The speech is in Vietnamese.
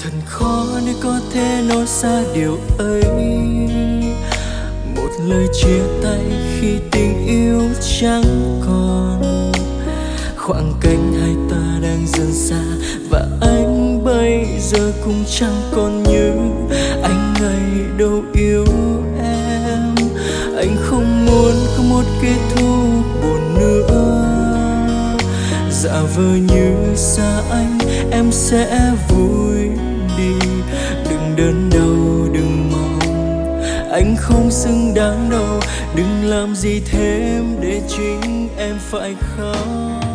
Thật khó để có thể nói ra điều ấy, một lời chia tay khi tình yêu chẳng còn. Khoảng cách hai ta đang dần xa, và anh bây giờ cũng chẳng còn như anh ngày đâu yêu em. Anh không muốn có một kết thúc buồn nữa, giả vờ như xa anh em sẽ vui đi. Đừng đớn đau, đừng mong, anh không xứng đáng đâu. Đừng làm gì thêm để chính em phải khóc.